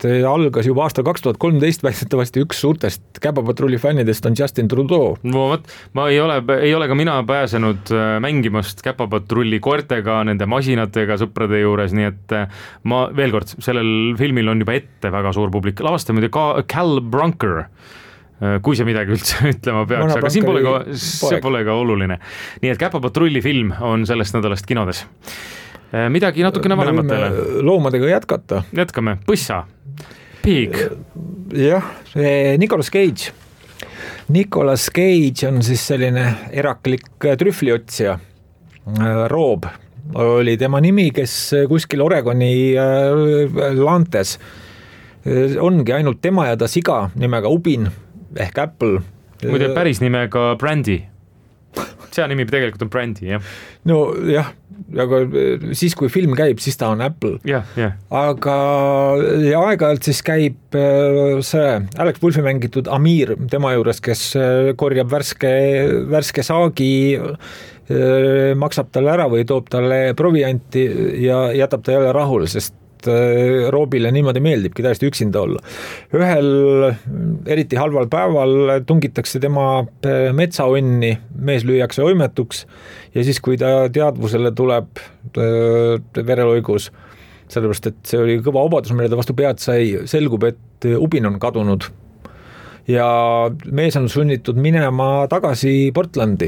algas juba aastal kaks tuhat kolmteist, väidetavasti üks suurtest Käpapatrulli fännidest on Justin Trudeau. No, võt, ma ei ole, ei ole ka mina pääsenud mängimast Käpapatrulli koertega, nende masinatega sõprade juures, nii et ma veel kord, sellel filmil on juba ette väga suur publik. Lavastaja ka Cal Brunker, kui see midagi üldse ütlema peaks, Mona aga siin pole ka, see pole ka oluline. Nii et Käpapatrulli film on sellest nädalast kinodes. Midagi natukene vanematele. Loomadega jätkata. Jätkame. Põssa. Pig. Jah, Nicolas Cage. Nicolas Cage on siis selline eraklik trühvliotsija. Roob oli tema nimi, kes kuskil Oregoni laantes ongi ainult tema ja ta siga nimega Ubin ehk Apple. Muide päris nimega Brandy. See nimi tegelikult on Brandy, jah. No jah, aga siis kui film käib, siis ta on Apple. Yeah, yeah. Aga ja aeg-ajalt siis käib see Alex Wolfi mängitud Amir tema juures, kes korjab värske, värske saagi, maksab talle ära või toob talle provianti ja jätab ta jälle rahul, sest Roobile niimoodi meeldibki täiesti üksinda olla. Ühel eriti halval päeval tungitakse tema metsaonni, mees lüüakse oimetuks ja siis, kui ta teadvusele tuleb vereloigus, sellepärast, et see oli kõva obadus, mille ta vastu pead sai, selgub, et Ubin on kadunud ja mees on sunnitud minema tagasi Portlandi,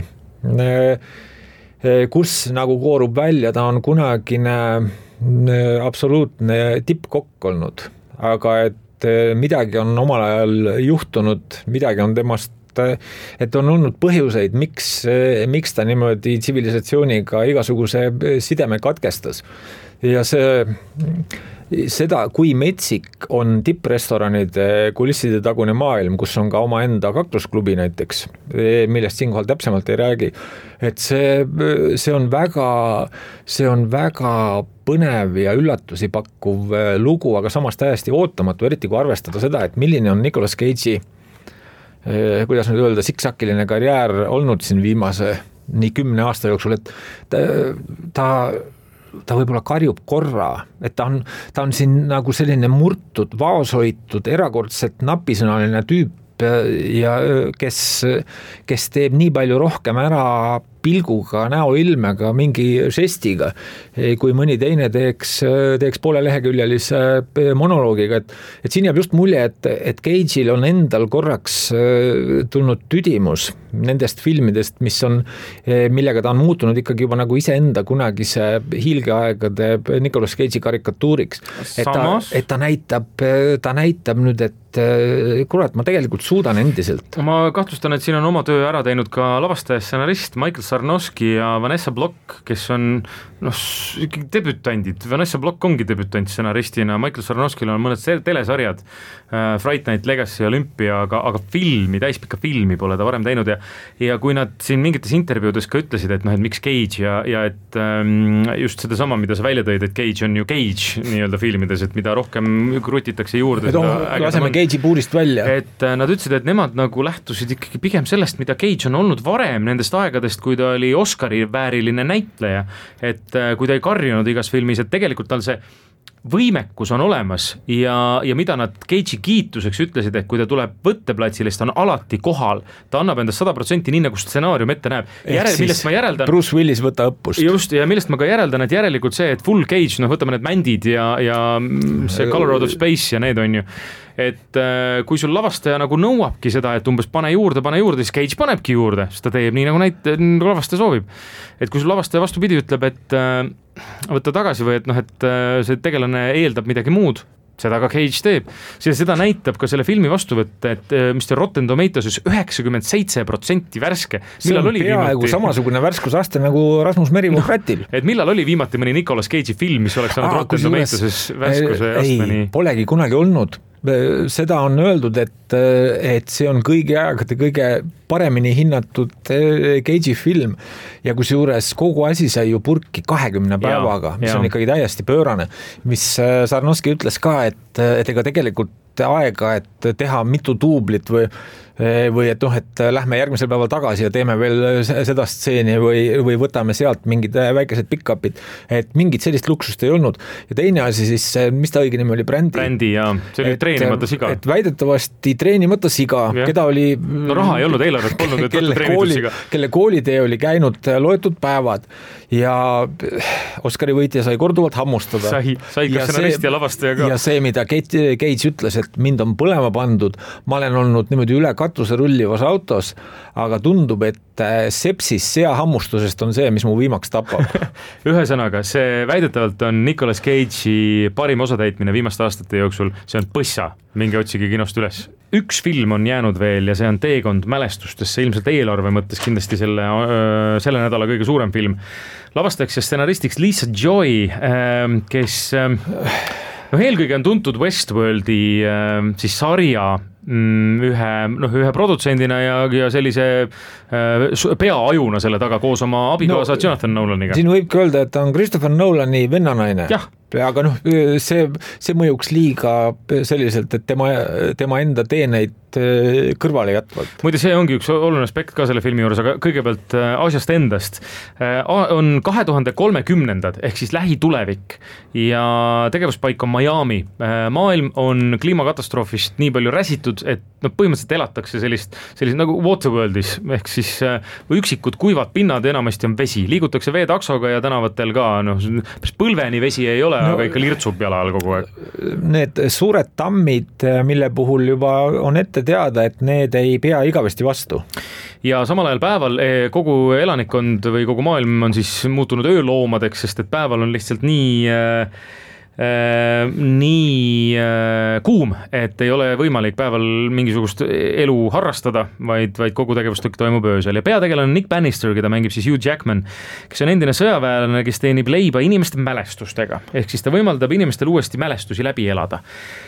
kus nagu koorub välja, ta on kunagine absoluutne tippkokk olnud, aga et midagi on omal ajal juhtunud, midagi on temast, et on olnud põhjuseid, miks, miks ta niimoodi tsivilisatsiooniga igasuguse sideme katkestas. Ja see, seda, kui metsik on tipprestoranide kulisside tagune maailm, kus on ka oma enda kaklusklubi näiteks, millest siinkohal täpsemalt ei räägi, et see, see on väga, see on väga põnev ja üllatusi pakkuv lugu, aga samas täiesti ootamatu, eriti kui arvestada seda, et milline on Nicolas Cage'i, kuidas nüüd öelda, siksakiline karjäär olnud siin viimase nii kümne aasta jooksul, et ta, ta ta võib-olla karjub korra, et ta on, ta on siin nagu selline murtud, vaoshoitud, erakordselt napisõnaline tüüp ja kes, kes teeb nii palju rohkem ära pilguga, näoilmega, mingi žestiga, kui mõni teine teeks, teeks poole leheküljelise monoloogiga, et, et siin jääb just mulje, et, et Cage'il on endal korraks tulnud tüdimus nendest filmidest, mis on, millega ta on muutunud ikkagi juba nagu iseenda kunagise hiilgeaegade Nicolas Cage'i karikatuuriks. Et ta, et ta näitab, ta näitab nüüd, et kurat, ma tegelikult suudan endiselt. Ma kahtlustan, et siin on oma töö ära teinud ka lavastaja stsenarist Michael Sarnowski ja Vanessa Block, kes on noh, debütandid. Vanessa Block ongi debütant stsenaristina, Michael Sarnowskil on mõned telesarjad, Fright Night, Legacy, Olympia, aga, aga filmi, täispikka filmi pole ta varem teinud ja, ja kui nad siin mingites intervjuudes ka ütlesid, et noh, et miks Cage ja, ja et ähm, just seda sama, mida sa välja tõid, et Cage on ju Cage nii-öelda filmides, et mida rohkem krutitakse juurde. Et oh, laseme Cage'i puurist välja. Et nad ütlesid, et nemad nagu lähtusid ikkagi pigem sellest, mida Cage on olnud varem nendest aegadest, kui ta oli Oscari vääriline näitleja, et kui ta ei karjunud igas filmis, et tegelikult tal see võimekus on olemas ja, ja mida nad Cage'i kiituseks ütlesid, et kui ta tuleb võtteplatsile, siis ta on alati kohal, ta annab endast sada protsenti nii, nagu stsenaarium ette näeb. Järel, millest ma järeldan, Bruce Willis võta õppust. Just, ja millest ma ka järeldan, et järelikult see, et full Cage, noh võtame need mändid ja, ja see Color Out of Space ja need on ju, et kui sul lavastaja nagu nõuabki seda, et umbes pane juurde, pane juurde, siis Cage panebki juurde, sest ta teeb nii, nagu näit, nagu lavastaja soovib. Et kui sul lavastaja vastupidi ütleb, et võtta tagasi või et noh, et see tegelane eeldab midagi muud, seda ka Cage teeb. Seda näitab ka selle filmi vastuvõtt, et mis te Rotten Tomatoes üheksakümmend seitse protsenti värske. See on peaaegu viimati... samasugune värskusaste nagu Rasmus Merimaa no, Pratil. Et millal oli viimati mõni Nicolas Cage'i film, mis oleks saanud Rotten Tomatoes värskuse astmeni? Ei, polegi kunagi olnud. Seda on öeldud, et, et see on kõigi aegade kõige paremini hinnatud Cage'i film ja kus juures kogu asi sai ju purki kahekümne päevaga, mis ja. On ikkagi täiesti pöörane, mis Sarnowski ütles ka, et, et ega tegelikult aega, et teha mitu duublit või, või et noh, et lähme järgmisel päeval tagasi ja teeme veel seda stseeni või, või võtame sealt mingid väikesed pick-upid, et mingit sellist luksust ei olnud. Ja teine asi siis, mis ta õige nimi oli, Brändi? Brändi, jaa, see oli et, treenimata siga. Et väidetavasti treenimata siga, ja. Keda oli... No raha ei olnud, eelarvet polnud, et võtta treenitud siga. Kelle koolitee oli käinud loetud päevad ja Oscari võitja sai korduvalt hammustada. Sai, sai ka stsenarist ja lavastaja ka. Ja see, mida Cage ütles, et mind on põlema pandud, ma olen olnud niimoodi üle katuse rullivas autos, aga tundub, et sepsis seahammustusest on see, mis mu viimaks tapab. Ühesõnaga, see väidetavalt on Nicolas Cage'i parim osatäitmine viimaste aastate jooksul, see on Põssa, minge otsige kinost üles. Üks film on jäänud veel ja see on Teekond mälestustesse, ilmselt eelarve mõttes kindlasti selle, selle nädala kõige suurem film. Lavastajaks ja stsenaristiks Lisa Joy, kes no, eelkõige on tuntud Westworldi siis sarja ühe, noh, ühe produtsendina ja, ja sellise peaajuna selle taga koos oma abikaasa no, Jonathan Nolaniga. Siin võibki öelda, et ta on Christopher Nolani vennanaine. Jah. Aga noh, see, see mõjuks liiga selliselt, et tema, tema enda teeneid kõrvale jätvalt. Muide, see ongi üks oluline aspekt ka selle filmi juures, aga kõigepealt asjast endast on kahe tuhande kolmekümnendad ehk siis lähitulevik ja tegevuspaik on Miami. Maailm on kliimakatastroofist nii palju räsitud, et no, põhimõtteliselt elatakse sellist, sellist nagu Waterworldis ehk siis või üksikud kuivad pinnad, enamasti on vesi, liigutakse veetaksoga ja tänavatel ka, noh, põlveni vesi ei ole, no, aga ikka lirtsub jala all kogu aeg. Need suured tammid, mille puhul juba on ette teada, et need ei pea igavesti vastu. Ja samal ajal päeval kogu elanikkond või kogu maailm on siis muutunud ööloomadeks, sest et päeval on lihtsalt nii äh, äh, nii äh, kuum, et ei ole võimalik päeval mingisugust elu harrastada, vaid, vaid kogu tegevustuk toimub öösel. Ja peategelane on Nick Bannister, keda mängib siis Hugh Jackman, kes on endine sõjaväelane, kes teenib leiba inimeste mälestustega. Ehk siis ta võimaldab inimestel uuesti mälestusi läbi elada.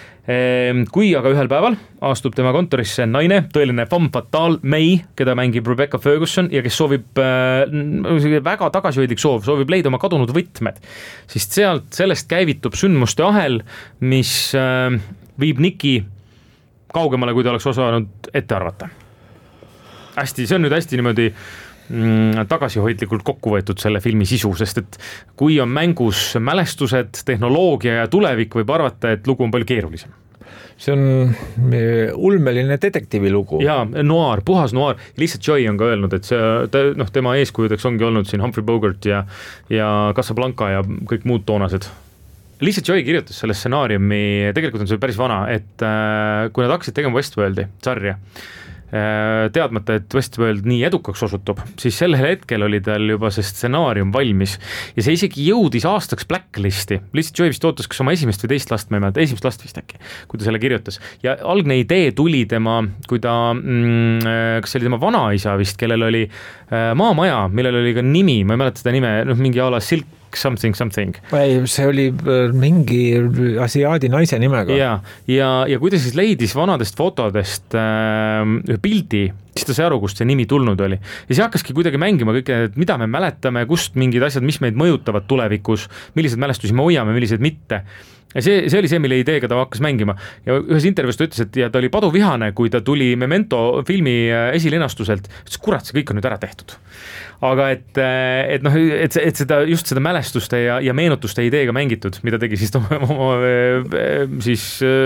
Kui aga ühel päeval astub tema kontorisse naine, tõeline femme fatale May, keda mängib Rebecca Ferguson ja kes soovib, väga tagasihoidlik soov, soovib leida oma kadunud võtmed, siis sealt, sellest käivitub sündmuste ahel, mis viib Nicki kaugemale, kui ta oleks osanud ette arvata. Hästi, see on nüüd hästi niimoodi tagasihoidlikult kokku võetud selle filmi sisu, sest et kui on mängus mälestused, tehnoloogia ja tulevik, võib arvata, et lugu on palju keerulisem. See on ulmeline detektiivi lugu. Jaa, noir, puhas noir. Lisa Joy on ka öelnud, et see, noh, tema eeskujudeks ongi olnud siin Humphrey Bogart ja, ja Casablanca ja kõik muud toonased. Lisa Joy kirjutas selle stsenaariumi, tegelikult on see päris vana, et äh, kui nad hakkasid tegema Westworldi sarja, teadmata, et Westworld nii edukaks osutub, siis sellel hetkel oli tal juba see stsenaarium valmis ja see isegi jõudis aastaks Blacklisti. Lisa Joy vist ootas kas oma esimest või teist last, ma ei mäleta, esimest last vist äkki, kui ta selle kirjutas. Ja algne idee tuli tema, kui ta, mm, kas see oli tema vanaisa vist, kellel oli maamaja, millel oli ka nimi, ma ei mäleta seda nime, noh, mingi ala Silk something, something. Ei, see oli mingi asiaadi naise nimega. Ja, ja, ja kui ta siis leidis vanadest fotodest äh, ühe pildi, siis ta sai aru, kust see nimi tulnud oli. Ja see hakkaski kuidagi mängima kõike, et mida me mäletame, kust mingid asjad, mis meid mõjutavad tulevikus, millised mälestusi me hoiame, millised mitte. Ja see, see oli see, mille ideega ta hakkas mängima. Ja ühes intervjuus ta ütles, et ja ta oli paduvihane, kui ta tuli Memento filmi esilinastuselt, et kurat, see kõik on nüüd ära tehtud. Aga et, et, noh, et, et seda, just seda mälestuste ja, ja meenutuste ideega mängitud, mida tegi siis oma, oma siis,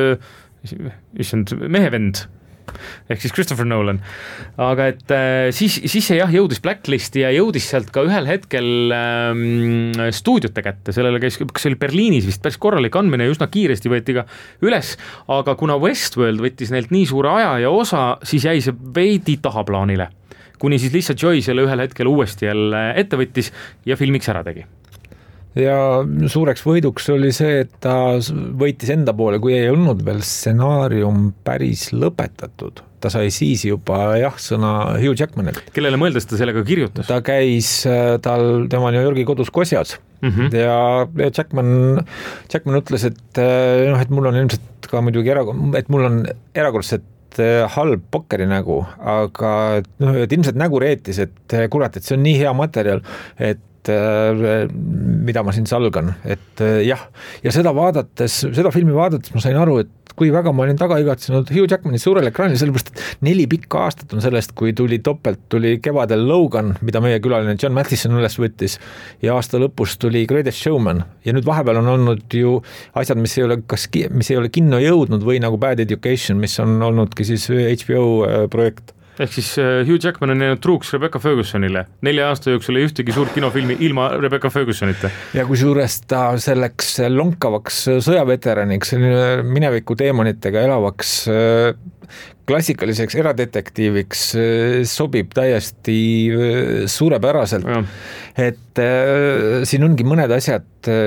issand, mehevend, ehk siis Christopher Nolan. Aga et siis, siis see jah jõudis Blacklisti ja jõudis sealt ka ühel hetkel ähm, stuudiote kätte, sellele käis, kas oli Berliinis vist päris korralik andmine ja üsna kiiresti võeti ka üles, aga kuna Westworld võttis neilt nii suure aja ja osa, siis jäi see veidi tahaplaanile, kuni siis Lisa Joy selle ühel hetkel uuesti jälle ette võttis ja filmiks ära tegi. Ja suureks võiduks oli see, et ta võitis enda poole, kui ei olnud veel stsenaarium päris lõpetatud. Ta sai siis juba jah sõna Hugh Jackmanilt. Kellele mõeldes ta sellega kirjutas? Ta käis tal tema New Yorgi kodus Kosjas mm-hmm. ja, ja Jackman, Jackman ütles, et, noh, et mul on ilmselt ka muidugi era, et mul on erakordselt halb pokkeri nägu, aga noh, et ilmselt nägu reetis, et kurat, et see on nii hea materjal, et mida ma siin salgan, et jah, ja seda vaadates, seda filmi vaadates ma sain aru, et kui väga ma olin taga igatsenud Hugh Jackmani suurel ekraanil, sellepärast et neli pikka aastat on sellest, kui tuli topelt, tuli kevadel Logan, mida meie külaline John Mathison üles võttis ja aasta lõpus tuli Greatest Showman ja nüüd vahepeal on olnud ju asjad, mis ei ole, kas, mis ei ole kinno jõudnud või nagu Bad Education, mis on olnudki siis H B O projekt. Ehk siis Hugh Jackman on jäänud truuks Rebecca Fergusonile. Nelja aasta jooksul ei ühtegi suurt kinofilmi ilma Rebecca Fergusonita. Ja kui suures ta selleks lonkavaks sõjaveteraniks, mineviku teemonitega elavaks klassikaliseks eradetektiiviks sobib täiesti suurepäraselt. Ja. Et äh, siin ongi mõned asjad,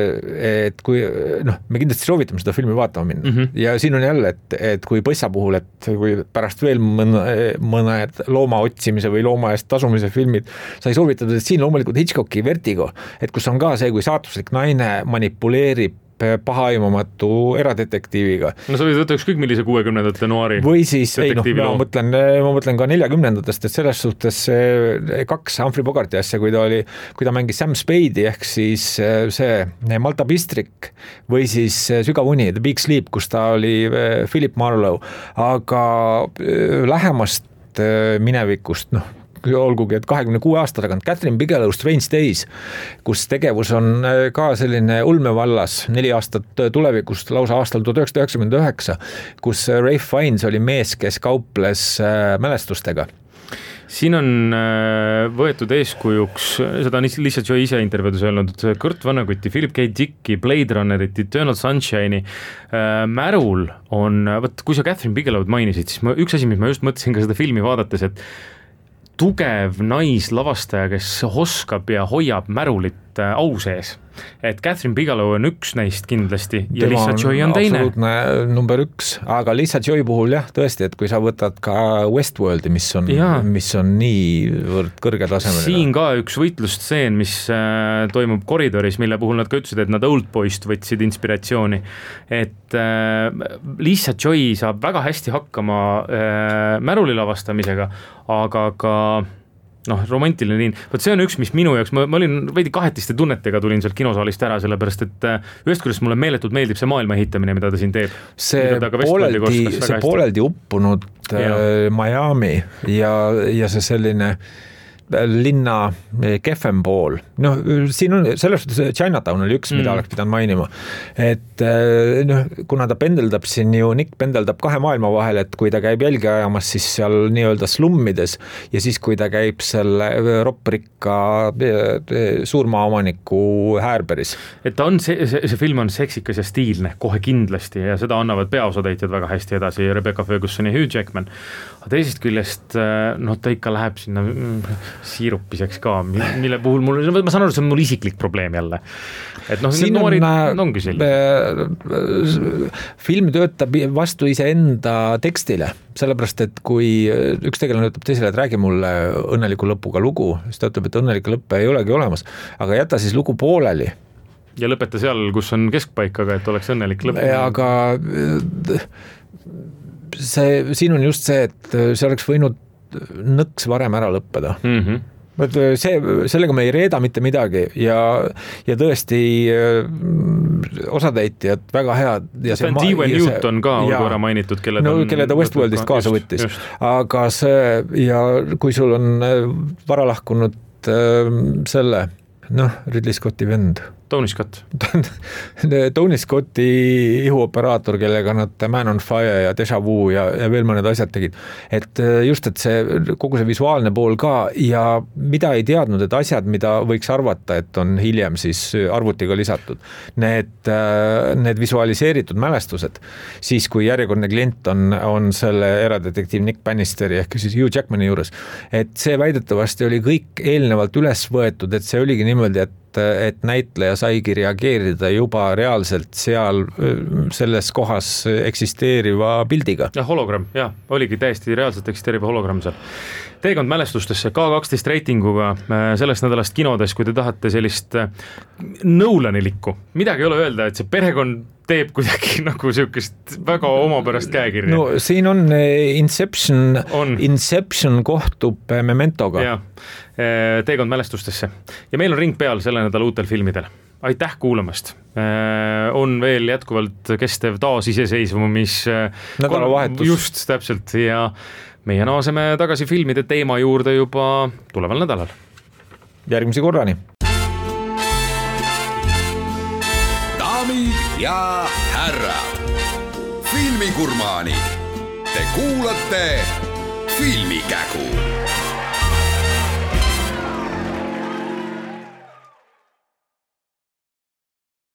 et kui noh, me kindlasti soovitame seda filmi vaatama minna mm -hmm. ja siin on jälle, et, et kui Põssa puhul, et kui pärast veel mõne, mõned looma otsimise või looma eest tasumise filmid sai soovitatud, et siin loomulikult Hitchcocki Vertigo, et kus on ka see, kui saatuslik naine manipuleerib pahaimamatu eradetektiiviga. No sa võid võtta ükskõik millise kuuekümnendate noari. Või siis, ei noh, ma mõtlen, ma mõtlen ka neljakümnendatest, et selles suhtes kaks Humphrey Bogarti asja, kui ta oli, kui ta mängis Sam Spade'i ehk siis see Malta Bistrik või siis Sügav uni, The Big Sleep, kus ta oli Philip Marlowe, aga lähemast minevikust, noh, olgugi, et kahekümne kuue aasta tagant Catherine Bigelow Strange Days, kus tegevus on ka selline ulmevallas neli aastat tulevikust lausa aastal tuhat üheksasada üheksakümmend üheksa, kus Ralph Fiennes oli mees, kes kauples mälestustega. Siin on võetud eeskujuks, seda on lihtsalt jo ise intervjuudus öelnud, Kurt Vonnegutti, Philip K. Dicki, Blade Runnerit, Eternal Sunshine'i, Märul on, võt, kui sa Catherine Bigelow'd mainisid, siis ma, üks asi, mis ma just mõtlesin ka seda filmi vaadates, et tugev naislavastaja, kes oskab ja hoiab Märulit au sees. Et Catherine Bigelow on üks neist kindlasti ja Lisa Joy on teine. Absoluutne number üks, aga Lisa Joy puhul jah, tõesti, et kui sa võtad ka Westworldi, mis on, mis on nii kõrge tasemeline. Siin ka üks võitlustseen, mis äh, toimub koridoris, mille puhul nad ka ütlesid, et nad Oldboyst võtsid inspiratsiooni. Et äh, Lisa Joy saab väga hästi hakkama äh, Märuli lavastamisega, aga ka noh, romantiline liin. Võt see on üks, mis minu jaoks, ma, ma olin veidi kahetiste tunnetega tulin sealt kinosaalist ära, sellepärast et ühest küljest mulle meeletult meeldib see maailma ehitamine, mida ta siin teeb. See pooleldi, see pooleldi uppunud ja. Miami ja, ja see selline linna kehvem pool. Noh, siin on, selles suhtes Chinatown oli üks, mida mm. oleks pidanud mainima. Et noh, kuna ta pendeldab siin ju, Nick pendeldab kahe maailma vahel, et kui ta käib jälgi ajamas, siis seal nii-öelda slummides ja siis kui ta käib selle ropprikka suurmaaomaniku Häärberis. Et ta on, see, see, see film on seksikas ja stiilne, kohe kindlasti ja seda annavad peaosatäitjad väga hästi edasi, Rebecca Ferguson ja Hugh Jackman. Aga teisest küljest, noh, ta ikka läheb sinna siirupiseks ka, mille puhul mul, ma saan aru, see on mul isiklik probleem jälle. Et noh, need noorid on, ongi selline. Film töötab vastu ise enda tekstile, sellepärast, et kui üks tegelane ütleb teisele, et räägi mulle õnneliku lõpuga lugu, siis ta ütleb, et õnneliku lõppe ei olegi olemas, aga jäta siis lugu pooleli. Ja lõpeta seal, kus on keskpaik, aga et oleks õnnelik lõpp. Aga see, siin on just see, et see oleks võinud nõks varem ära lõppeda. Mhm. See, sellega me ei reeda mitte midagi ja, ja tõesti osatäitjad väga head. Ja see on Dwayne Newton ka olgu ära mainitud, kelle ta, no, kelle ta Westworldist kaasa just, võttis. Just. Aga see, ja kui sul on varalahkunud selle, noh, Ridley Scotti vend. Tony Scott. Tony Scotti ihuoperaator, kellega nad Man on Fire ja Deja Vu ja, ja veel mõned asjad tegid. Et just, et see, kogu see visuaalne pool ka ja mida ei teadnud, et asjad, mida võiks arvata, et on hiljem siis arvutiga lisatud. Need, need visualiseeritud mälestused, siis kui järjekordne klient on, on selle eradetektiiv Nick Bannisteri ehk siis Hugh Jackmani juures, et see väidetavasti oli kõik eelnevalt üles võetud, et see oligi niimoodi, et et näitleja saigi reageerida juba reaalselt seal selles kohas eksisteeriva pildiga. Ja hologramm, jah, oligi täiesti reaalselt eksisteeriva hologramm seal. Teekond mälestustesse K kaksteist reitinguga sellest nädalast kinodes, kui te tahate sellist nõulanilikku. Midagi ei ole öelda, et see perekond teeb kuidagi nagu siukest väga omapärast käekirja. no siin on Inception, on. Inception kohtub Mementoga. Jah, teekond mälestustesse ja meil on ring peal selle nädala uutel filmidel. Aitäh kuulamast. On veel jätkuvalt kestev taasiseseisvumis nädalavahetus. Just täpselt ja meie naaseme tagasi filmide teema juurde juba tuleval nädalal. Järgmise korrani. Daamid ja härrad, filmigurmaanid, te kuulate Filmikägu.